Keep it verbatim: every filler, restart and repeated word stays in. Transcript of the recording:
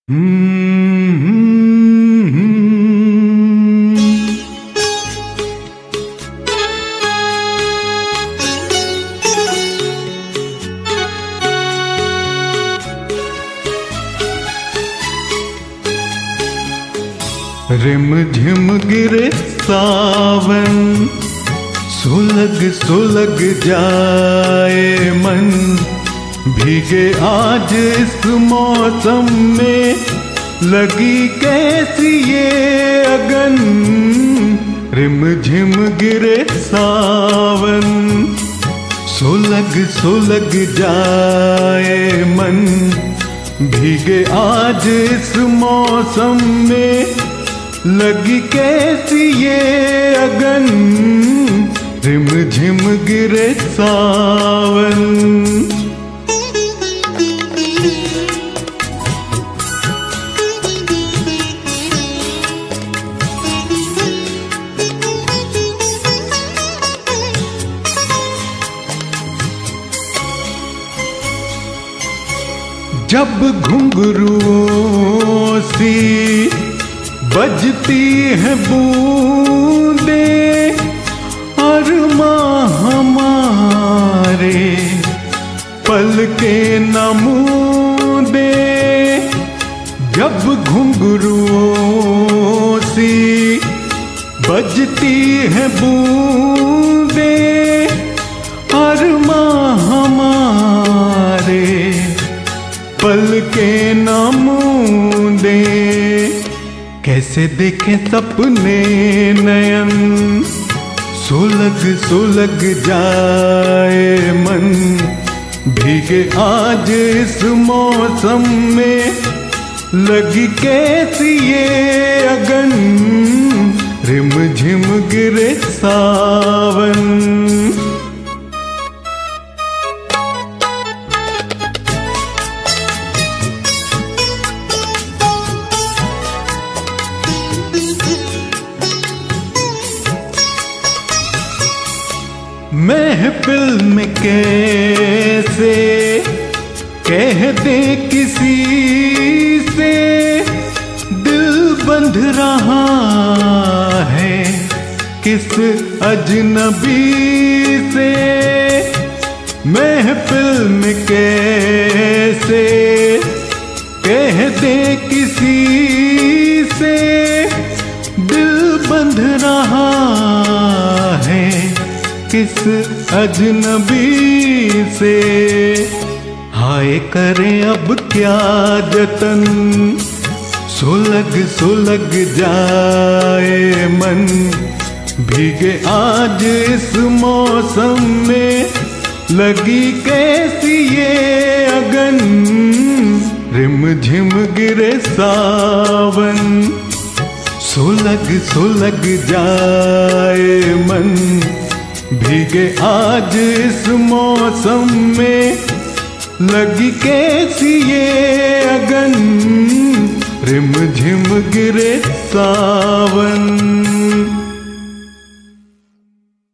Rim झिम गिरे सावन, सुलग सुलग जाए मन, भीगे आज इस मौसम में, लगी कैसी ये अगन। रिम झिम गिरे सावन, सुलग सुलग जाए मन, भीगे आज इस मौसम में, लगी कैसी ये अगन। रिम झिम गिरे सावन। जब घुंघरुओं सी बजती है बूंदे, अरमां हमारे पल के न मूंदे। जब घुंघरुओं सी बजती है बूंदे, अरमां हमारे पल के न मूंदे। कैसे देखे सपने नयन, सुलग सुलग जाए मन, भीगे आज इस मौसम में, लगी कैसी ये अगन। रिम झिम गिरे सावन। महफिल में कैसे कह दे किसी से, दिल बंध रहा है किस अजनबी से। महफिल में कैसे कह दे किसी से, दिल बंध रहा है किस अजनबी से। हाय करें अब क्या जतन, सुलग सुलग जाए मन, भीगे आज इस मौसम में, लगी कैसी ये अगन। रिम झिम गिरे सावन, सुलग सुलग जाए मन, भीगे आज इस मौसम में, लगी कैसी ये अगन। रिम झिम गिरे सावन।